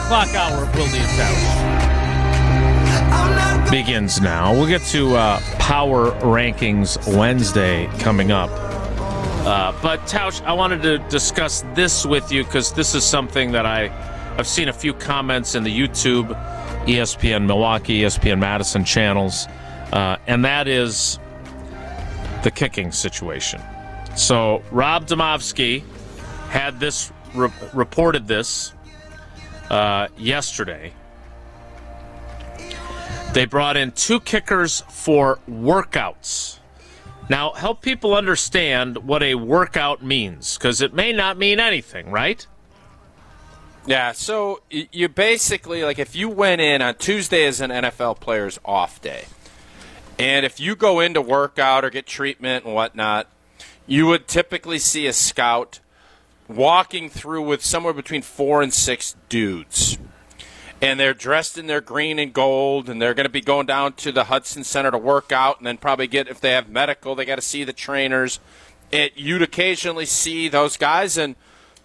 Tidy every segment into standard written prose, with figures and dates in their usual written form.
o'clock hour of Wilde and Tausch begins now. We'll get to Power Rankings Wednesday coming up. But Tausch, I wanted to discuss this with you because this is something that I've seen a few comments in the YouTube, ESPN Milwaukee, ESPN Madison channels, and that is the kicking situation. So Rob Demovsky had this reported this yesterday. They brought in 2 kickers for workouts. Now, help people understand what a workout means, because it may not mean anything, right? Yeah, so you basically, like if you went in on Tuesday as an NFL player's off day, and if you go in to work out or get treatment and whatnot, you would typically see a scout walking through with somewhere between 4 and 6 dudes. And they're dressed in their green and gold, and they're going to be going down to the Hudson Center to work out, and then probably if they have medical, they got to see the trainers. You'd occasionally see those guys, and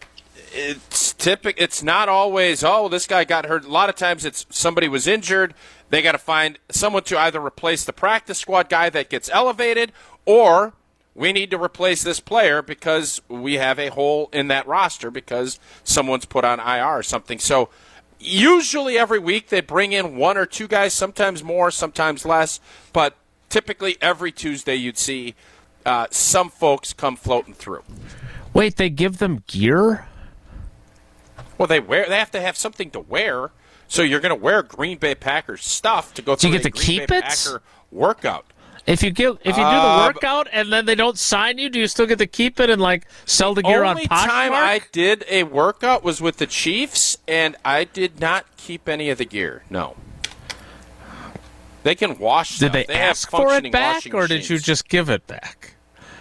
it's not always, this guy got hurt. A lot of times it's somebody was injured. They got to find someone to either replace the practice squad guy that gets elevated, or we need to replace this player because we have a hole in that roster because someone's put on IR or something. So usually every week they bring in 1 or 2 guys, sometimes more, sometimes less, but typically every Tuesday you'd see some folks come floating through. Wait, they give them gear? Well, they have to have something to wear, so you're going to wear Green Bay Packers stuff to go through Do you get a to Green keep Bay it? Packer workout. If you do the workout and then they don't sign you, do you still get to keep it and sell the gear on Poshmark? The only time I did a workout was with the Chiefs, and I did not keep any of the gear. No. They can wash stuff. Did they ask for it back, or did you just give it back?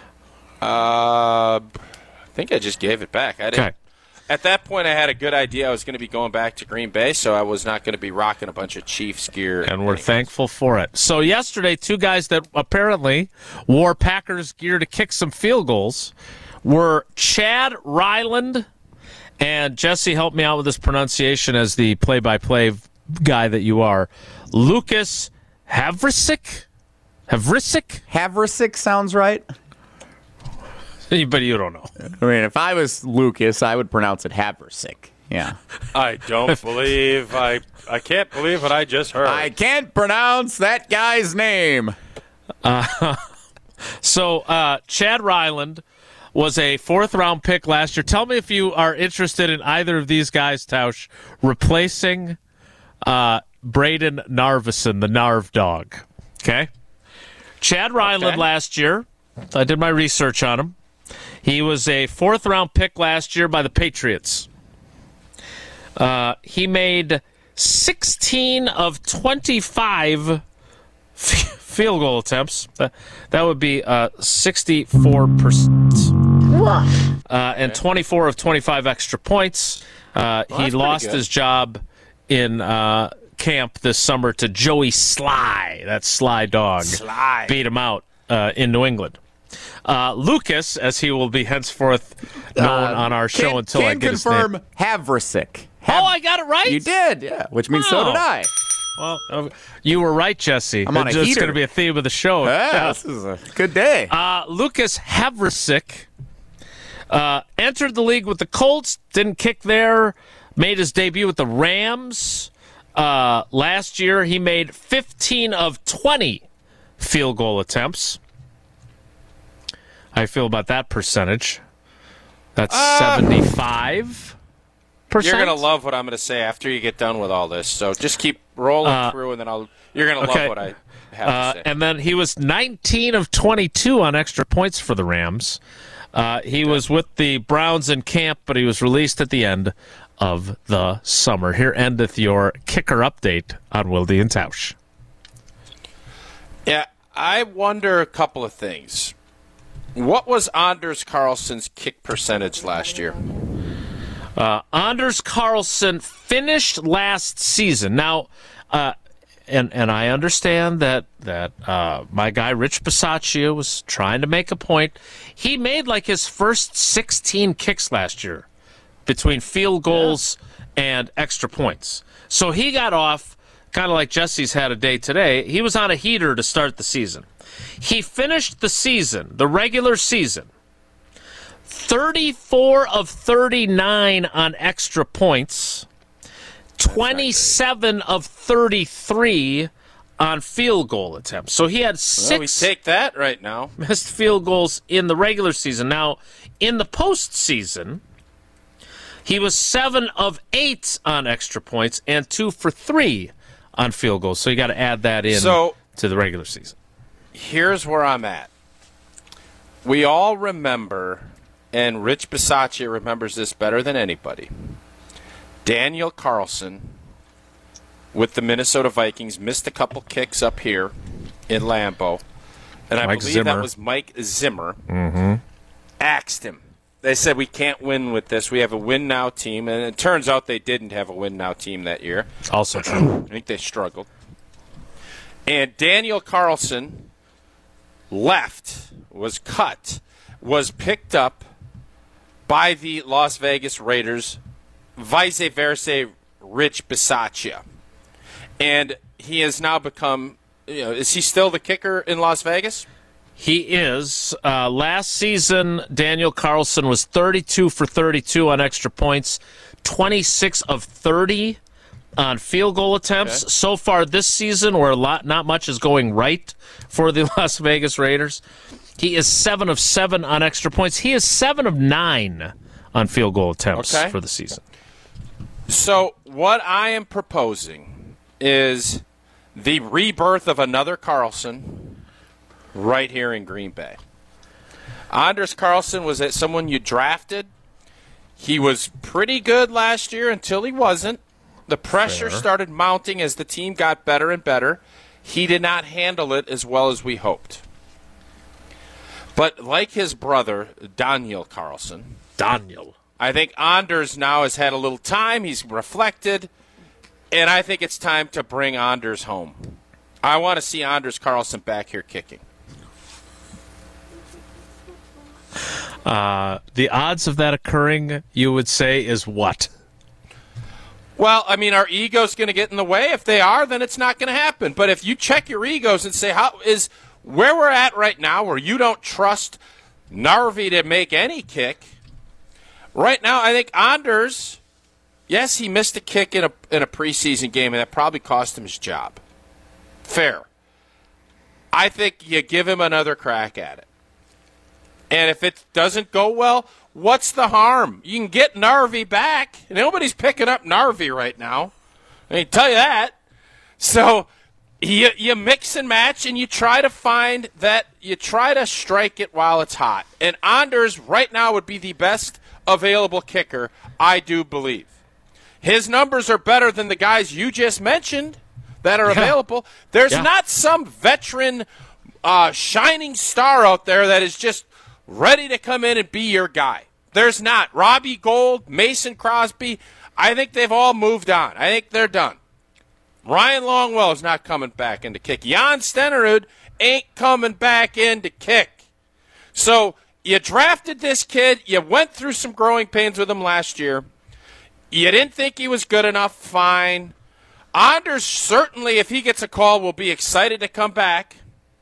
I think I just gave it back. I didn't. Okay. At that point, I had a good idea I was going to be going back to Green Bay, so I was not going to be rocking a bunch of Chiefs gear. And we're thankful for it. So yesterday, 2 guys that apparently wore Packers gear to kick some field goals were Chad Ryland, and Jesse, help me out with this pronunciation as the play-by-play guy that you are, Lucas Havrisik? Havrisik sounds right. But you don't know. I mean, if I was Lucas, I would pronounce it Havrisik. Yeah. I don't believe I can't believe what I just heard. I can't pronounce that guy's name. So Chad Ryland was a 4th-round pick last year. Tell me if you are interested in either of these guys, Tausch, replacing Braden Narvison, the Narv dog. Okay? Chad Ryland last year, I did my research on him. He was a 4th-round pick last year by the Patriots. He made 16 of 25 field goal attempts. That would be 64%. And 24 of 25 extra points. He lost his job in camp this summer to Joey Sly. That Sly dog. Sly. Beat him out in New England. Lucas, as he will be henceforth known on our show until I get his name. Can confirm Havrisik. I got it right? You did, yeah. Which means so did I. Well, you were right, Jesse. I'm on a heater. It's going to be a theme of the show. This is a good day. Lucas Havrisik entered the league with the Colts, didn't kick there, made his debut with the Rams. Last year, he made 15 of 20 field goal attempts. How do you feel about that percentage? That's 75%. You're going to love what I'm going to say after you get done with all this. So just keep rolling through, and then you're going to love what I have to say. And then he was 19 of 22 on extra points for the Rams. He was with the Browns in camp, but he was released at the end of the summer. Here endeth your kicker update on Wilde and Tausch. Yeah, I wonder a couple of things. What was Anders Carlson's kick percentage last year? Anders Carlson finished last season. Now, and I understand that my guy Rich Bisaccia was trying to make a point. He made his first 16 kicks last year between field goals and extra points. So he got off kind of like Jesse's had a day today. He was on a heater to start the season. He finished the season, the regular season, 34 of 39 on extra points, 27 of 33 on field goal attempts. So he had We take that right now. missed field goals in the regular season. Now, in the postseason, he was 7 of 8 on extra points and 2 for 3 on field goals. So you got to add that in to the regular season. Here's where I'm at. We all remember, and Rich Bisaccia remembers this better than anybody, Daniel Carlson with the Minnesota Vikings missed a couple kicks up here in Lambeau. And I believe that was Mike Zimmer. Axed him. They said, we can't win with this. We have a win-now team. And it turns out they didn't have a win-now team that year. Also true. I think they struggled. And Daniel Carlson left, was cut, was picked up by the Las Vegas Raiders, vice versa, Rich Bisaccia. And he has now become, is he still the kicker in Las Vegas? He is. Last season, Daniel Carlson was 32 for 32 on extra points, 26 of 30 on field goal attempts. Okay. So far this season, where not much is going right for the Las Vegas Raiders, he is 7 of 7 on extra points. He is 7 of 9 on field goal attempts for the season. So what I am proposing is the rebirth of another Carlson right here in Green Bay. Anders Carlson was someone you drafted. He was pretty good last year until he wasn't. The pressure started mounting as the team got better and better. He did not handle it as well as we hoped. But like his brother, Daniel Carlson, I think Anders now has had a little time. He's reflected. And I think it's time to bring Anders home. I want to see Anders Carlson back here kicking. The odds of that occurring, you would say, is what? Well, I mean, our ego's going to get in the way. If they are, then it's not going to happen. But if you check your egos and say, how is where we're at right now, where you don't trust Narvi to make any kick, right now I think Anders, yes, he missed a kick in a preseason game, and that probably cost him his job. Fair. I think you give him another crack at it. And if it doesn't go well, what's the harm? You can get Narvi back. Nobody's picking up Narvi right now. I can tell you that. So you mix and match, and you try to find that, you try to strike it while it's hot. And Anders right now would be the best available kicker, I do believe. His numbers are better than the guys you just mentioned that are available. There's not some veteran shining star out there that is just ready to come in and be your guy. There's not. Robbie Gould, Mason Crosby, I think they've all moved on. I think they're done. Ryan Longwell is not coming back in to kick. Jan Stenerud ain't coming back in to kick. So you drafted this kid. You went through some growing pains with him last year. You didn't think he was good enough. Fine. Anders certainly, if he gets a call, will be excited to come back.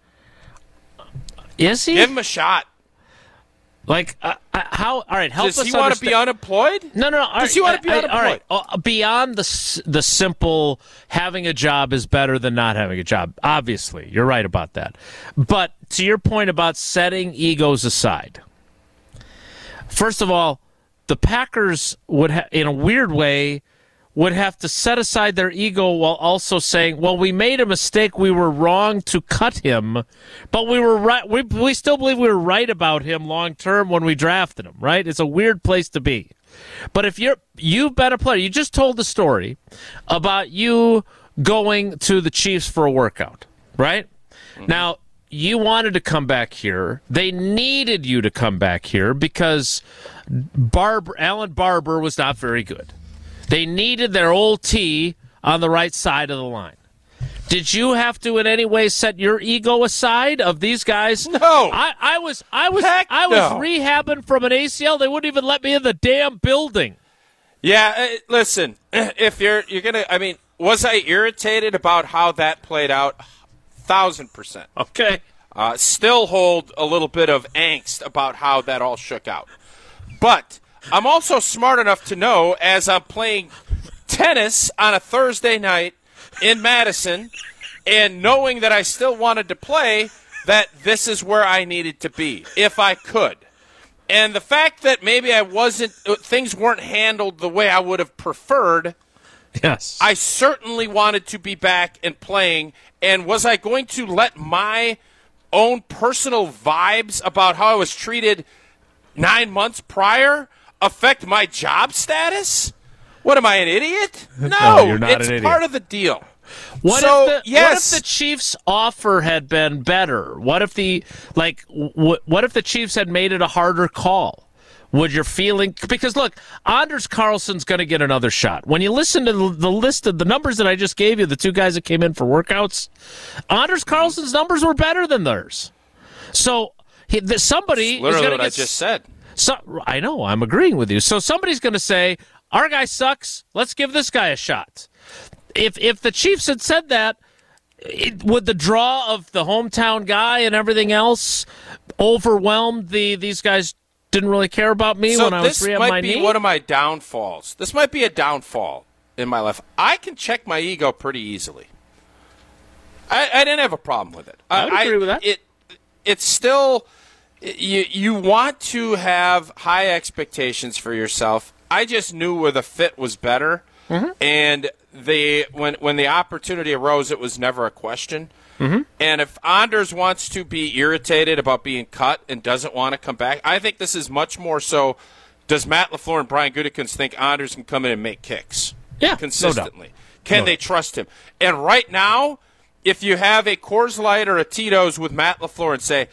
Is he? Give him a shot. Like, how? All right, help us understand. Does he want to be unemployed? No. Does he want to be unemployed? All right. Beyond the simple having a job is better than not having a job. Obviously, you're right about that. But to your point about setting egos aside, first of all, the Packers would, in a weird way, would have to set aside their ego while also saying, well, we made a mistake. We were wrong to cut him, but we were right. We still believe we were right about him long term when we drafted him, right? It's a weird place to be. But if you've been a player, you just told the story about you going to the Chiefs for a workout, right? Mm-hmm. Now, you wanted to come back here. They needed you to come back here because Alan Barber was not very good. They needed their old T on the right side of the line. Did you have to in any way set your ego aside of these guys? No. I was rehabbing from an ACL. They wouldn't even let me in the damn building. Yeah, listen, if you're gonna, I mean, was I irritated about how that played out? 1,000%. Okay. Still hold a little bit of angst about how that all shook out. But I'm also smart enough to know, as I'm playing tennis on a Thursday night in Madison, and knowing that I still wanted to play, that this is where I needed to be, if I could. And the fact that maybe things weren't handled the way I would have preferred, yes, I certainly wanted to be back and playing. And was I going to let my own personal vibes about how I was treated 9 months prior affect my job status? What, am I, an idiot? No, you're not it's an idiot. part of the deal. What So, if the Chiefs' offer had been better? What if what if the Chiefs had made it a harder call? Would your feeling, because look, Anders Carlson's going to get another shot. When you listen to the list of the numbers that I just gave you, the two guys that came in for workouts, Anders Carlson's numbers were better than theirs. So somebody is Literally going to what get. I just said. I know, I'm agreeing with you. So somebody's going to say, our guy sucks, let's give this guy a shot. If the Chiefs had said that, would the draw of the hometown guy and everything else overwhelm these guys didn't really care about me when I was re-up my knee? So this might be one of my downfalls. This might be a downfall in my life. I can check my ego pretty easily. I didn't have a problem with it. I would agree with that. It's still, you want to have high expectations for yourself. I just knew where the fit was better, and when the opportunity arose, it was never a question. And if Anders wants to be irritated about being cut and doesn't want to come back, I think this is much more so, does Matt LaFleur and Brian Gutekunst think Anders can come in and make kicks consistently? No doubt. Can they trust him? And right now, if you have a Coors Light or a Tito's with Matt LaFleur and say,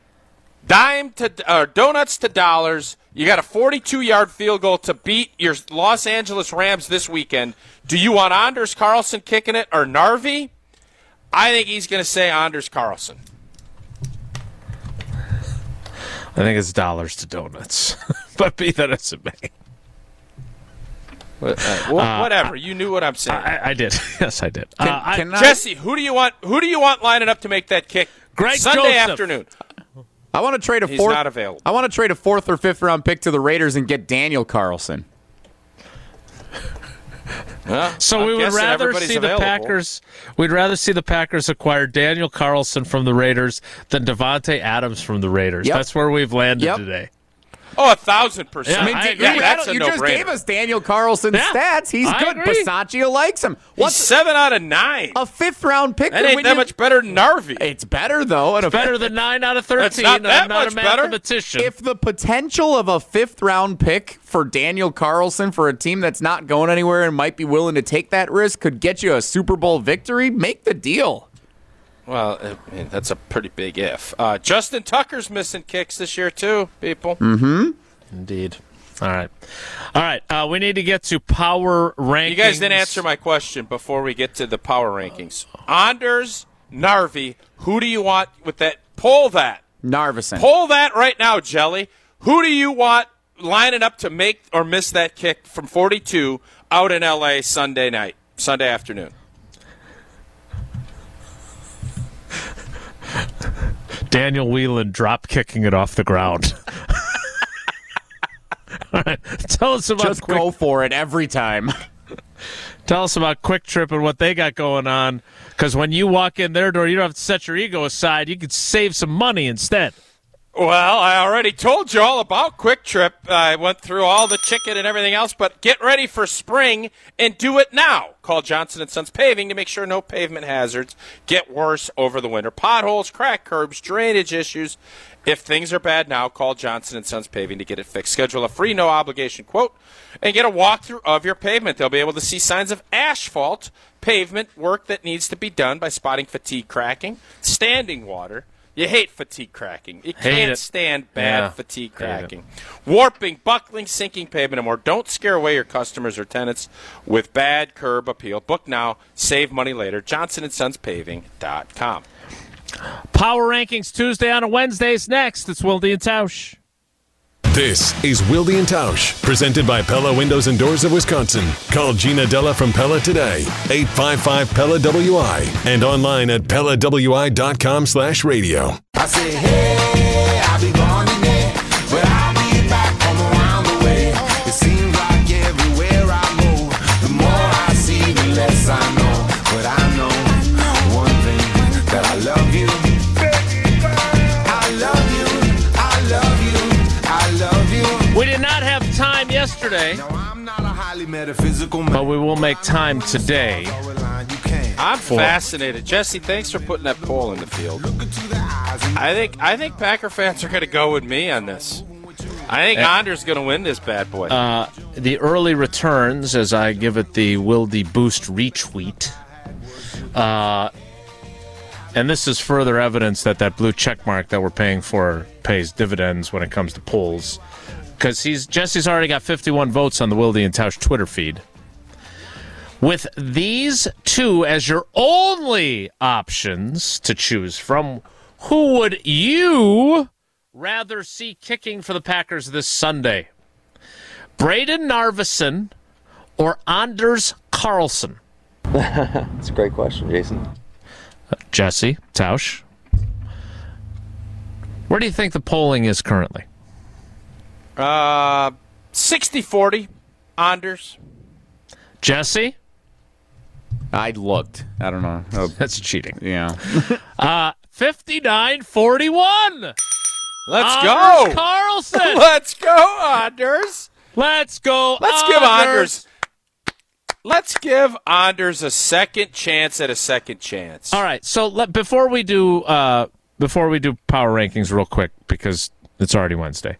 donuts to dollars, you got a 42-yard field goal to beat your Los Angeles Rams this weekend, do you want Anders Carlson kicking it or Narvi? I think he's going to say Anders Carlson. I think it's dollars to donuts, but be that as it may. Whatever. You knew what I'm saying. I did. Yes, I did. Jesse, who do you want lining up to make that kick? Greg Sunday Joseph. afternoon. I want to trade He's not available. I want to trade a 4th or 5th round pick to the Raiders and get Daniel Carlson. So we would rather see the Packers. We'd rather see the Packers acquire Daniel Carlson from the Raiders than Devontae Adams from the Raiders. Yep. That's where we've landed today. Oh, 1,000%. Yeah, I agree. That's a you no-brainer. just gave us Daniel Carlson's stats. He's I good. agree. Bisaccia likes him. He's 7 out of 9. A 5th round pick? That ain't that much better than Narvi. It's better, though. It's better than 9 out of 13. It's not that I'm not much a better. mathematician. If the potential of a 5th round pick for Daniel Carlson for a team that's not going anywhere and might be willing to take that risk could get you a Super Bowl victory, make the deal. Well, I mean, that's a pretty big if. Justin Tucker's missing kicks this year, too, people. Indeed. All right. We need to get to power rankings. You guys didn't answer my question before we get to the power rankings. Anders, Narvi, who do you want with that? Poll that. Narvison. Poll that right now, Jelly. Who do you want lining up to make or miss that kick from 42 out in L.A. Sunday afternoon? Daniel Whelan drop kicking it off the ground. All right. Tell us about Just go for it every time. Tell us about Quick Trip and what they got going on. Because when you walk in their door, you don't have to set your ego aside. You can save some money instead. Well, I already told you all about Quick Trip. I went through all the chicken and everything else, but get ready for spring and do it now. Call Johnson & Sons Paving to make sure no pavement hazards get worse over the winter. Potholes, cracked curbs, drainage issues. If things are bad now, call Johnson & Sons Paving to get it fixed. Schedule a free no-obligation quote and get a walkthrough of your pavement. They'll be able to see signs of asphalt pavement work that needs to be done by spotting fatigue cracking, standing water. You hate fatigue cracking. You can't stand bad fatigue cracking. Warping, buckling, sinking pavement, and more. Don't scare away your customers or tenants with bad curb appeal. Book now. Save money later. JohnsonandSonsPaving.com. Power Rankings Tuesday on a Wednesday's next. It's Wilde and Tausch. This is Wilde and Tausch, presented by Pella Windows and Doors of Wisconsin. Call Gina Della from Pella today, 855-PELLA-WI, and online at PellaWI.com/radio. I say, hey, I'll be gone today, but I'll be back from around the way. It seems like everywhere I go, the more I see, the less I know. But I know one thing, that I love you. I love you, I love you, I love you. We did not have time yesterday, Now, I'm not a highly metaphysical man. but we will make time today. I'm fascinated. Jesse, thanks for putting that poll in the field. I think Packer fans are going to go with me on this. I think Anders going to win this bad boy. The early returns, as I give it the Wilde Boost retweet, and this is further evidence that blue check mark that we're paying for pays dividends when it comes to polls, because Jesse's already got 51 votes on the Wilde and Tausch Twitter feed. With these two as your only options to choose from, who would you rather see kicking for the Packers this Sunday? Braden Narvison or Anders Carlson? That's a great question, Jason. Jesse, Tausch, where do you think the polling is currently? 60-40, Anders. Jesse? I looked. I don't know. That's cheating. Yeah. 59-41. Let's Anders go. Carlson. Let's go, Anders. Let's go. Let's give Anders a second chance at a second chance. All right. So before we do power rankings real quick, because it's already Wednesday,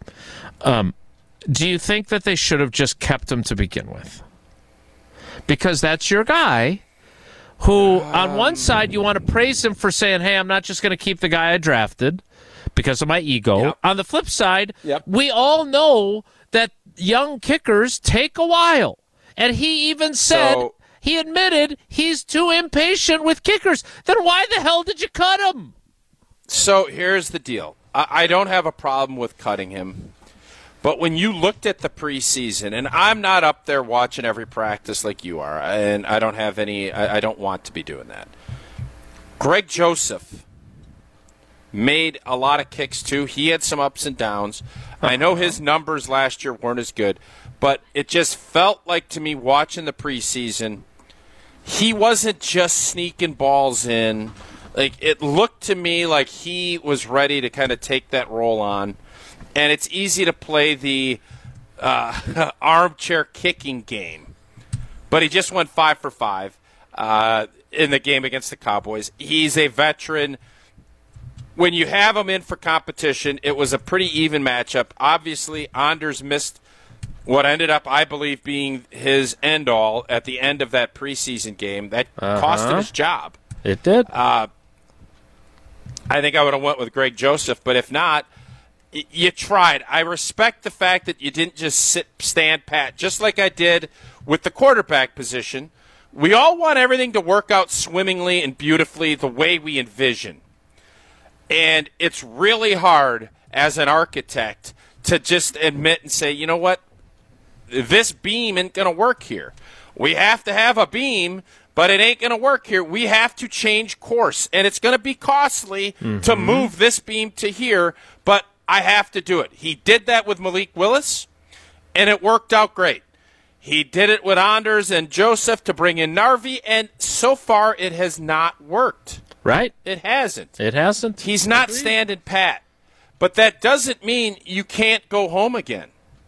do you think that they should have just kept him to begin with? Because that's your guy who, on one side, you want to praise him for saying, hey, I'm not just going to keep the guy I drafted because of my ego. Yep. On the flip side, we all know that young kickers take a while. And he even said, he admitted he's too impatient with kickers. Then why the hell did you cut him? So here's the deal. I don't have a problem with cutting him. But when you looked at the preseason, and I'm not up there watching every practice like you are, and I don't have any, I don't want to be doing that. Greg Joseph made a lot of kicks too. He had some ups and downs. I know his numbers last year weren't as good, but it just felt like to me watching the preseason, he wasn't just sneaking balls in. Like, it looked to me like he was ready to kind of take that role on. And it's easy to play the armchair kicking game. But he just went 5 for 5 in the game against the Cowboys. He's a veteran. When you have him in for competition, it was a pretty even matchup. Obviously, Anders missed what ended up, I believe, being his end-all at the end of that preseason game. That cost him his job. It did. I think I would have went with Greg Joseph, but if not, you tried. I respect the fact that you didn't just stand pat, just like I did with the quarterback position. We all want everything to work out swimmingly and beautifully the way we envision. And it's really hard as an architect to just admit and say, you know what, this beam ain't going to work here. We have to have a beam, but it ain't going to work here. We have to change course, and it's going to be costly to move this beam to here, but I have to do it. He did that with Malik Willis, and it worked out great. He did it with Anders and Joseph to bring in Narvi, and so far it has not worked. Right? It hasn't. It hasn't. He's not standing pat. But that doesn't mean you can't go home again.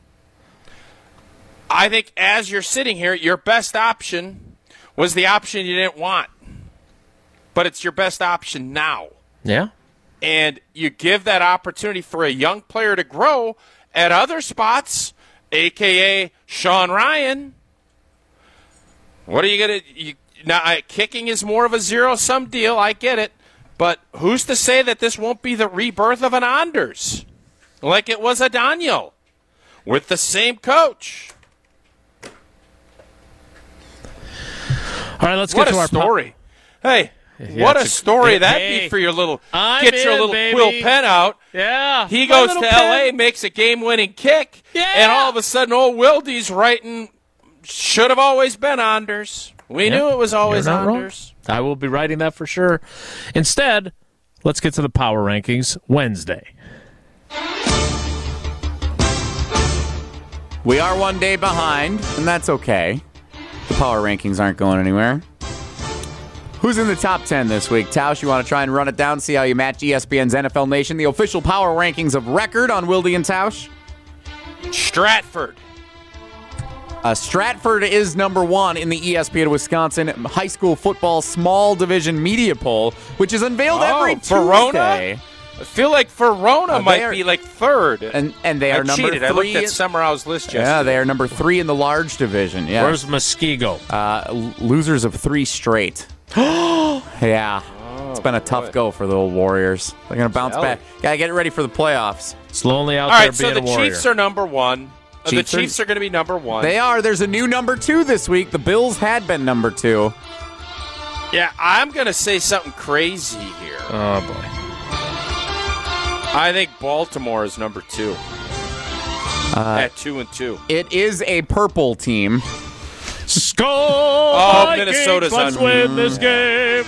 I think as you're sitting here, your best option was the option you didn't want. But it's your best option now. Yeah. And you give that opportunity for a young player to grow at other spots, a.k.a. Sean Ryan. What are you going to – now, kicking is more of a zero-sum deal. I get it. But who's to say that this won't be the rebirth of an Anders like it was a Daniel with the same coach? All right, let's What get to a our story. Hey, What a story that'd be for your little get your little quill pen out. Yeah. He goes to L.A., makes a game-winning kick, and all of a sudden old Wildy's writing, should have always been Anders. We knew it was always Anders. I will be writing that for sure. Instead, let's get to the power rankings Wednesday. We are 1 day behind, and that's okay. The power rankings aren't going anywhere. Who's in the top 10 this week? Tausch, you want to try and run it down, see how you match ESPN's NFL Nation, the official power rankings of record on Wildy and Tausch? Stratford. Stratford is number 1 in the ESPN Wisconsin high school football small division media poll, which is unveiled every Verona? Tuesday. I feel like Verona might be like third. And they are number 3. I looked at Summerall's list yesterday. Yeah, they are number 3 in the large division. Yeah. Where's Muskego? Losers of 3 straight. Yeah. It's been a tough go for the old Warriors. They're going to bounce back. Got to get ready for the playoffs. It's lonely out All there right, being so a Warrior. Chiefs are number 1. The Chiefs Chiefs are going to be number 1. They are. There's a new number 2 this week. The Bills had been number 2. Yeah, I'm going to say something crazy here. Oh, boy. I think Baltimore is number 2. At 2-2. It is a purple team. Score! Oh, Minnesota's Let's on. win this game.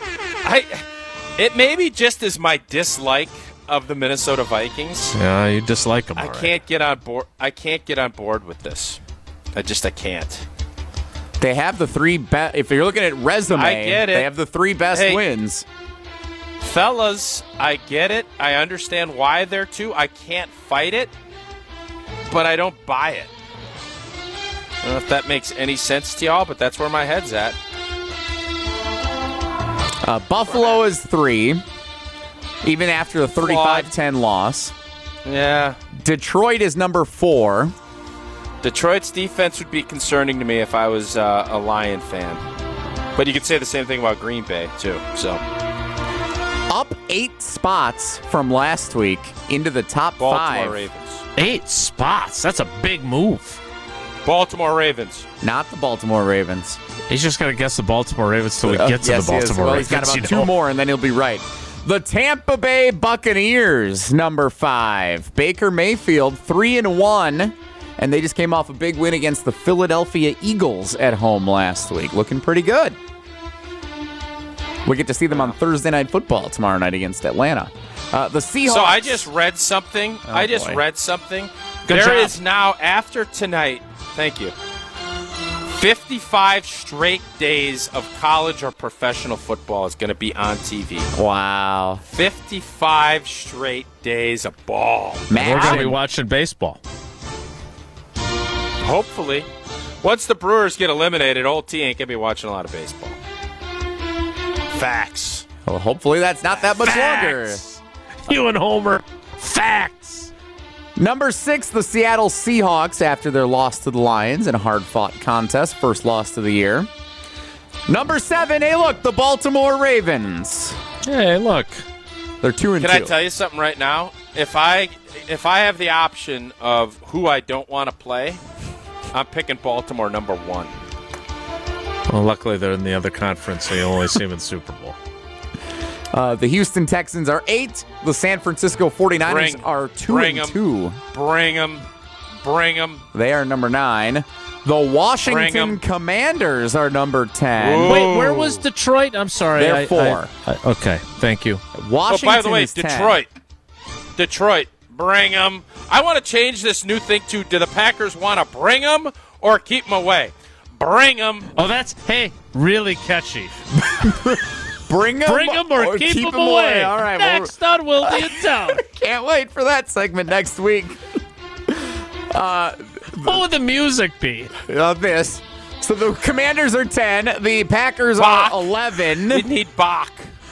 It may be just as my dislike of the Minnesota Vikings. Yeah, you dislike them. I can't get on board. I can't get on board with this. I can't. They have the 3 best. If you're looking at resume, I get it. They have the 3 best wins. Fellas, I get it. I understand why they're 2. I can't fight it, but I don't buy it. I don't know if that makes any sense to y'all, but that's where my head's at. Buffalo is 3, even after the 35-10 loss. Yeah. Detroit is number 4. Detroit's defense would be concerning to me if I was a Lion fan. But you could say the same thing about Green Bay, too. So Up 8 spots from last week into the top Baltimore 5. Ravens. 8 spots. That's a big move. Baltimore Ravens. Not the Baltimore Ravens. He's just going to guess the Baltimore Ravens till we get to Yes, the he is. Baltimore Well, Ravens. he's got about you 2 know. more, and then he'll be right. The Tampa Bay Buccaneers, number 5. Baker Mayfield, 3-1, and they just came off a big win against the Philadelphia Eagles at home last week. Looking pretty good. We get to see them on Thursday Night Football tomorrow night against Atlanta. The Seahawks. So I just read something. Good There job. is now, after tonight, thank you, 55 straight days of college or professional football is going to be on TV. Wow. 55 straight days of ball. We're going to be Magic. watching baseball. Hopefully. Once the Brewers get eliminated, old T ain't going to be watching a lot of baseball. Facts. Well, hopefully that's not that much longer. Facts. You and Homer. Facts. Number 6, the Seattle Seahawks after their loss to the Lions in a hard-fought contest. First loss of the year. Number 7, hey, look, the Baltimore Ravens. Hey, look. They're 2-2. Can I tell you something right now? If I have the option of who I don't want to play, I'm picking Baltimore number 1. Well, luckily they're in the other conference, so you only see them in Super Bowl. The Houston Texans are 8. The San Francisco 49ers are 2-2. Bring them. They are number 9. The Washington Commanders are number 10. Ooh. Wait, where was Detroit? I'm sorry. They're 4. Okay, thank you. Washington Oh, by the way, is 10. Detroit, bring them. I want to change this new thing to, do the Packers want to bring them or keep them away? Bring them. Oh, that's, hey, really catchy. Bring them or keep them away. All right. Next on Wildy and Town. Can't wait for that segment next week. What would the music be? This. So the Commanders are 10. The Packers Bach. are 11. We need Bach.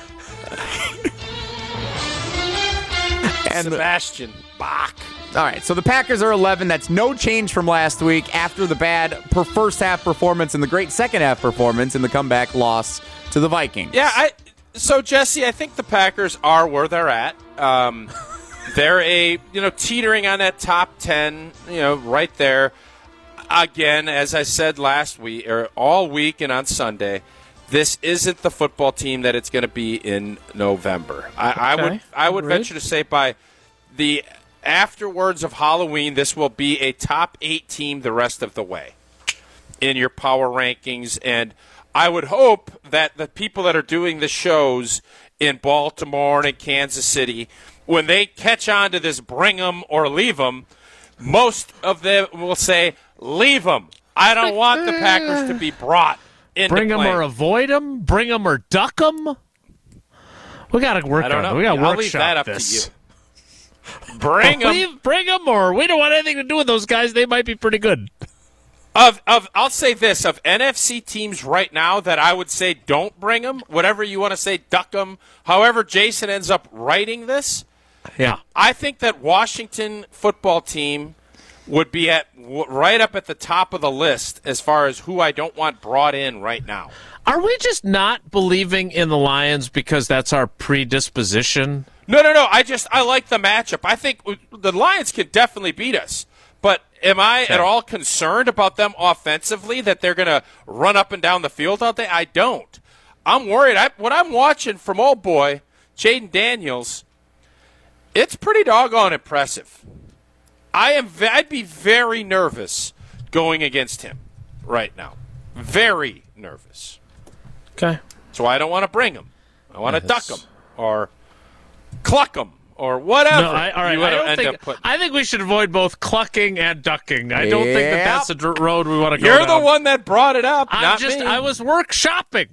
And Sebastian Bach. all right, so the Packers are 11. That's no change from last week after the bad first half performance and the great second half performance in the comeback loss to the Vikings. Yeah, so Jesse, I think the Packers are where they're at. They're teetering on that top 10, right there. Again, as I said last week or all week and on Sunday, this isn't the football team that it's going to be in November. I would venture to say by the afterwards of Halloween, this will be a top 8 team the rest of the way in your power rankings. And I would hope that the people that are doing the shows in Baltimore and in Kansas City, when they catch on to this bring 'em or leave 'em, most of them will say, leave 'em. I don't want the Packers to be brought into Bring them play. or avoid them? Bring them or duck them? We got to work I don't on know. it. We got to I'll workshop leave that up this. to you. Bring them. Bring them, or we don't want anything to do with those guys. They might be pretty good. I'll say this, of NFC teams right now that I would say don't bring them, whatever you want to say, duck them, however Jason ends up writing this, Yeah. I think that Washington football team would be right up at the top of the list as far as who I don't want brought in right now. Are we just not believing in the Lions because that's our predisposition? No. I like the matchup. I think the Lions can definitely beat us. But am I at all concerned about them offensively, that they're going to run up and down the field all day? I don't. I'm worried. What I'm watching from old boy, Jaden Daniels, it's pretty doggone impressive. I'd be very nervous going against him right now. Very nervous. Okay. So I don't want to bring him. I want to duck him or cluck him or whatever. No, all right. I think we should avoid both clucking and ducking. I don't think that's the road we want to go You're down. the one that brought it up, not me. I was workshopping.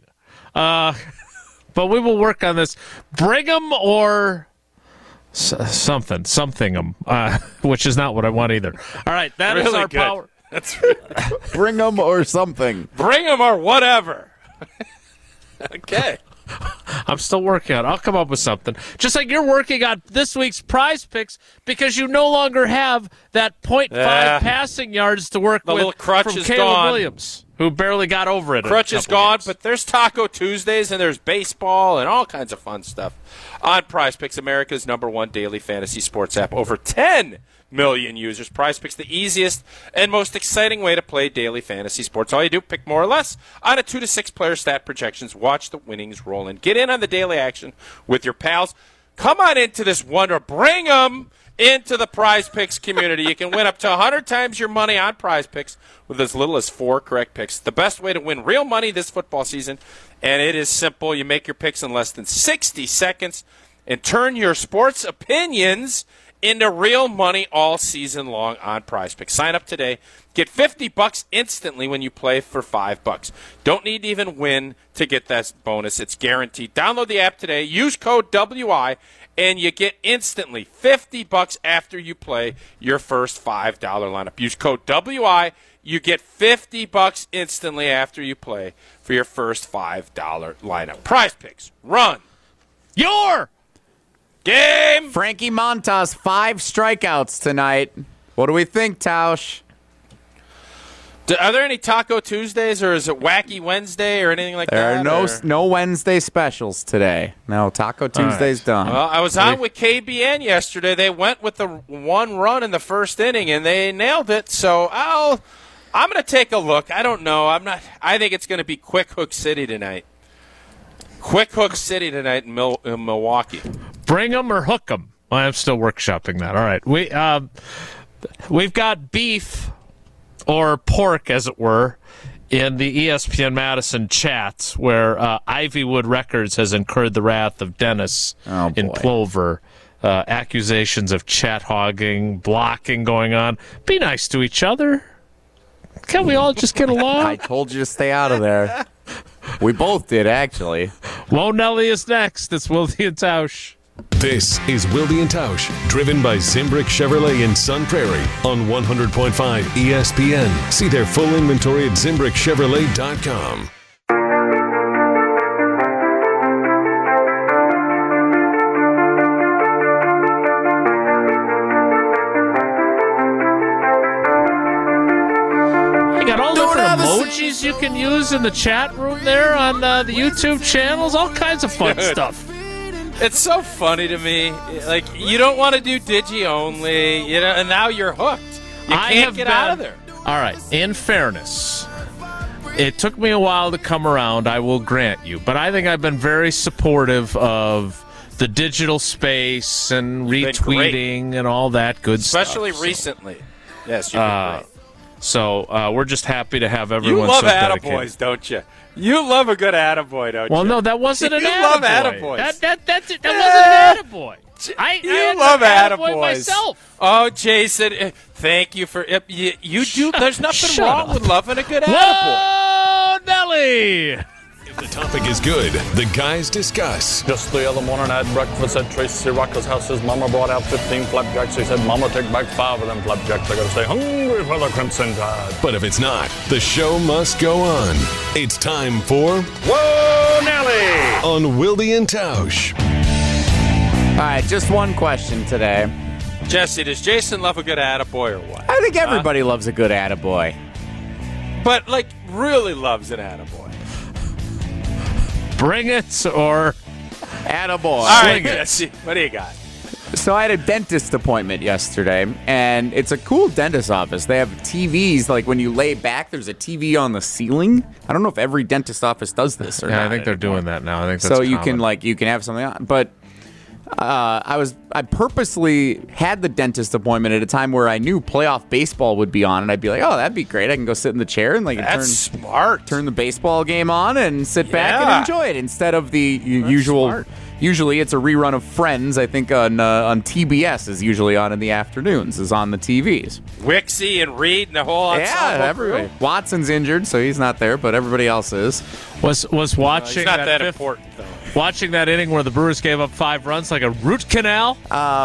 But we will work on this. Bring them or something, which is not what I want either. All right, that is really our good. power. That's really Bring them or something. Bring them or whatever. Okay. I'm still working on it. I'll come up with something. Just like you're working on this week's prize picks because you no longer have that 0.5 passing yards to work The with little crutch from is Caleb gone. Williams, who barely got over it. Crutch is gone, but there's Taco Tuesdays and there's baseball and all kinds of fun stuff on Prize Picks, America's #1 daily fantasy sports app. Over 10 million users. Prize Picks, the easiest and most exciting way to play daily fantasy sports. All you do, pick more or less on a 2 to 6 player stat projections. Watch the winnings roll in. Get in on the daily action with your pals. Come on into this wonder. Bring them into the Prize Picks community. You can win up to 100 times your money on Prize Picks with as little as 4 correct picks. The best way to win real money this football season, and it is simple. You make your picks in less than 60 seconds and turn your sports opinions into real money all season long on Prize Picks. Sign up today. Get $50 instantly when you play for $5. Don't need to even win to get that bonus. It's guaranteed. Download the app today. Use code WI, and you get instantly $50 after you play your first $5 lineup. Use code WI. You get $50 instantly after you play for your first $5 lineup. Prize Picks. Run. Your game. Frankie Montas, 5 strikeouts tonight. What do we think, Tausch? Are there any Taco Tuesdays, or is it Wacky Wednesday, or anything like that? There are no Wednesday specials today. No, Taco Tuesday's done. Well, I was on with KBN yesterday. They went with the 1 run in the first inning, and they nailed it. So I'm going to take a look. I don't know. I think it's going to be Quick Hook City tonight. Quick Hook City tonight in Milwaukee. bring them or hook them. Well, I'm still workshopping that. All right, we've got beef or pork, as it were, in the ESPN Madison chats, where Ivywood Records has incurred the wrath of Dennis in Plover. Accusations of chat hogging, blocking going on. Be nice to each other. Can't we all just get along? I told you to stay out of there. We both did, actually. Whoa, Nelly is next. It's Wildy and Tausch. This is Wildy and Tausch, driven by Zimbrick Chevrolet in Sun Prairie on 100.5 ESPN. See their full inventory at ZimbrickChevrolet.com. You got all different emojis you can use in the chat room there on the YouTube channels. All kinds of fun stuff. It's so funny to me. Like, you don't want to do Digi only, you know, and now you're hooked. You can't get out of there. All right, in fairness, It took me a while to come around, I will grant you, but I think I've been very supportive of the digital space and retweeting and all that good stuff. Especially recently. Yes, you've been great. So we're just happy to have everyone. You love so dedicated. attaboys, don't you? You love a good attaboy, don't you? Well, no, that wasn't an You attaboy. love attaboys. That wasn't an attaboy. I love attaboy attaboys myself. Oh, Jason, thank you for you do. There's nothing shut wrong up. with loving a good attaboy. Whoa, Nelly! If the topic is good, the guys discuss. Just the other morning I had breakfast at Tracy Rocker's house. His mama brought out 15 flapjacks. He said, Mama, take back 5 of them flapjacks. I gotta stay hungry for the Crimson Tide. But if it's not, the show must go on. It's time for Whoa, Nelly! On Wildy and Tausch. All right, just one question today. Jesse, does Jason love a good attaboy or what? I think everybody loves a good attaboy. But, like, really loves an attaboy. Bring it or Attaboy. All right, Swing it. Jesse, what do you got? So I had a dentist appointment yesterday, and it's a cool dentist office. They have TVs, like when you lay back, there's a TV on the ceiling. I don't know if every dentist office does this or not. I think they're doing that now. I think that's So you common. can you can have something on, but I purposely had the dentist appointment at a time where I knew playoff baseball would be on, and I'd be like, oh, that'd be great. I can go sit in the chair and That's smart. turn the baseball game on and sit back and Yeah. enjoy it instead of the usual. smart. Usually it's a rerun of Friends. I think on TBS is usually on in the afternoons. Is on the TVs. Wixie and Reed and the whole ensemble. everybody. Watson's injured, so he's not there, but everybody else is. was watching It's not that fifth- important, though. watching that inning where the Brewers gave up 5 runs like a root canal.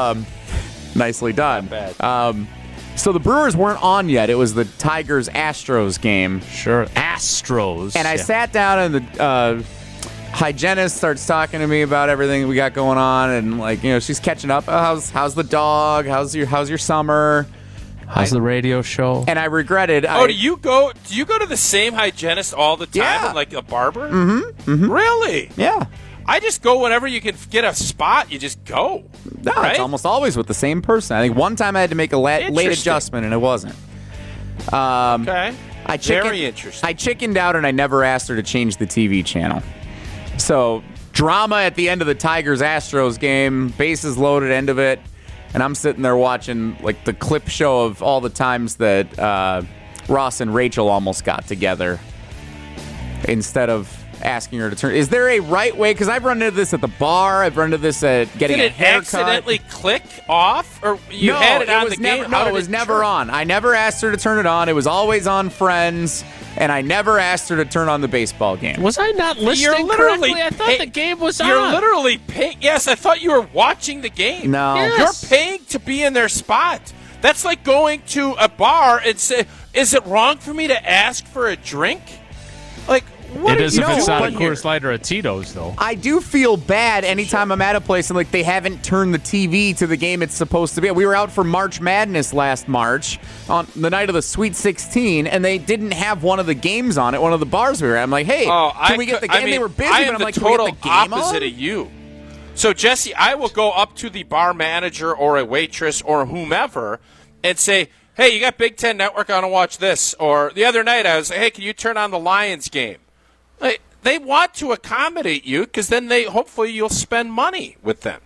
Nicely done. Not bad. So the Brewers weren't on yet. It was the Tigers-Astros game. Sure, Astros. And I Yeah. sat down, and the hygienist starts talking to me about everything we got going on, and she's catching up. Oh, how's the dog? How's your summer? How's the radio show? And I regretted. Do you go to the same hygienist all the time, Yeah. like a barber? Mm-hmm. Really? Yeah. I just go whenever you can get a spot. You just go. No, right? it's almost always with the same person. I think one time I had to make a late Interesting. adjustment, and it wasn't. Okay. I Very interesting. chickened out, and I never asked her to change the TV channel. So, drama at the end of the Tigers-Astros game, bases loaded, end of it, and I'm sitting there watching like the clip show of all the times that Ross and Rachel almost got together instead of asking her to turn. Is there a right way? Because I've run into this at the bar. I've run into this at getting Did a it haircut. accidentally click off, or you No, had it on was the never, game? No, How it did was never turn? on. I never asked her to turn it on. It was always on Friends, and I never asked her to turn on the baseball game. Was I not listening You're literally correctly? I thought the game was You're on. literally paying. Yes, I thought you were watching the game. No. Yes. You're paying to be in their spot. That's like going to a bar and say, "Is it wrong for me to ask for a drink?" Like, what It are is you if it's not a doing here? Coors Light or a Tito's, though. I do feel bad anytime I'm at a place and like they haven't turned the TV to the game it's supposed to be. We were out for March Madness last March on the night of the Sweet 16, and they didn't have one of the games on at one of the bars we were at. I'm like, hey, can we get the game? They were busy, I am but I'm the like, can we total get the game opposite on? of you. So, Jesse, I will go up to the bar manager or a waitress or whomever and say, "Hey, you got Big Ten Network? I want to watch this." Or the other night, I was like, "Hey, can you turn on the Lions game?" Like, they want to accommodate you because then hopefully you'll spend money with them.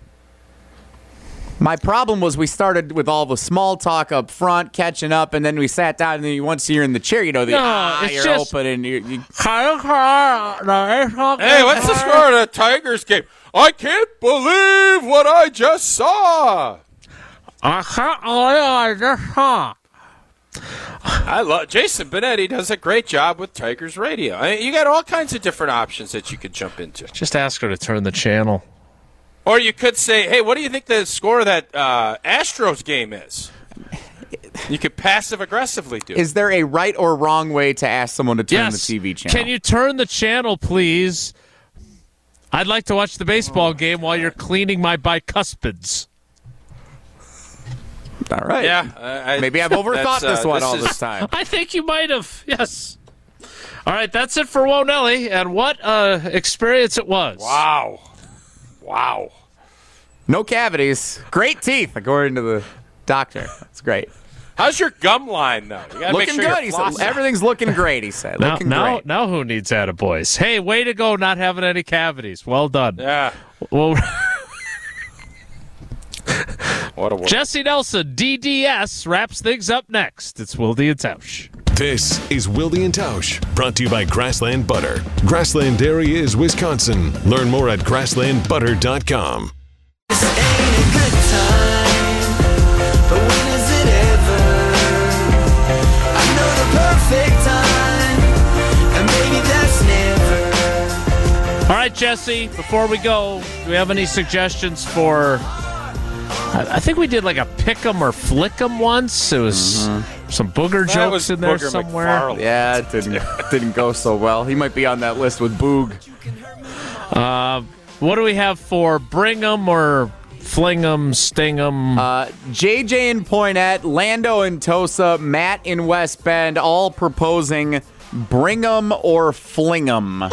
My problem was we started with all the small talk up front, catching up, and then we sat down, and then once you're in the chair, No, it's you're just- open, and you Hey, what's the score of the Tigers game? I can't believe what I just saw. I love Jason Benetti does a great job with Tigers Radio. I mean, you got all kinds of different options that you could jump into. Just ask her to turn the channel. Or you could say, "Hey, what do you think the score of that Astros game is?" You could passive aggressively do. Is there a right or wrong way to ask someone to turn Yes. the TV channel? Can you turn the channel, please? I'd like to watch the baseball game while you're cleaning my bicuspids. All right. Yeah, Maybe I've overthought that's, this one this all is- this time. I think you might have. Yes. All right, that's it for Whoa Nelly, and what experience it was. Wow. No cavities. Great teeth, according to the doctor. That's great. How's your gum line, though? You gotta Looking make sure good, he you're said. flossing. Everything's looking great, he said. Looking great. Now who needs attaboys? Hey, way to go not having any cavities. Well done. Yeah. Well, What a word. Jesse Nelson, DDS, wraps things up next. It's Wilde and Tausch. This is Wilde and Tausch, brought to you by Grassland Butter. Grassland Dairy is Wisconsin. Learn more at grasslandbutter.com. This ain't a good time, but when is it ever? I know the perfect time, and maybe that's never. All right, Jesse, before we go, do we have any suggestions for... I think we did like a pick 'em or flick 'em once. It was some booger That jokes was in there Booger somewhere. McFarland. Yeah, it didn't go so well. He might be on that list with Boog. What do we have for bring 'em or fling 'em, sting 'em? JJ in Poinette, Lando in Tosa, Matt in West Bend, all proposing bring 'em or fling 'em.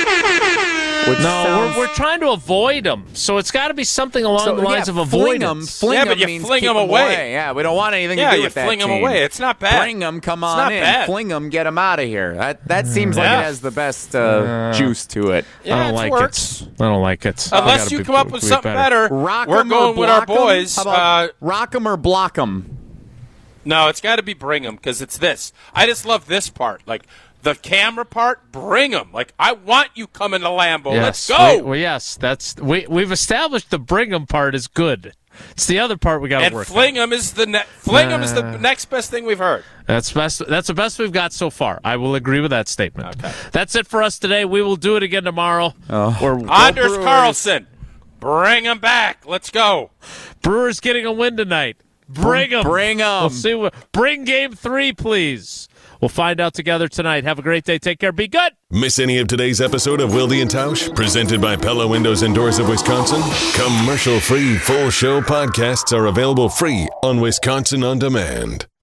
No, we're trying to avoid them. So it's got to be something along the lines of avoidance. Fling Yeah, 'em but you means fling keep 'em 'em away. Yeah, we don't want anything to Yeah, do you with that fling them team. away. It's not bad. Bring them, come It's on not in. bad. Fling them, get them out of here. That seems like Yeah. it has the best juice to it. Yeah, I don't like works. it. I don't like it. Unless you come up with something better. Rock We're 'em going or with our block 'em? boys. How about rock 'em or block 'em? No, it's got to be bring them because it's this. I just love this part. Like, the camera part, bring them. Like, I want you coming to Lambeau. Let's go. Yes, we've established the bring 'em part is good. It's the other part we got to And work on. fling them is the next best thing we've heard. That's best. That's the best we've got so far. I will agree with that statement. Okay. That's it for us today. We will do it again tomorrow. Anders Carlson, bring them back. Let's go. Brewers getting a win tonight. Bring them. Bring 'em. We'll see. Bring Game 3, please. We'll find out together tonight. Have a great day. Take care. Be good. Miss any of today's episode of Wilde and Tausch, presented by Pella Windows and Doors of Wisconsin? Commercial-free full show podcasts are available free on Wisconsin On Demand.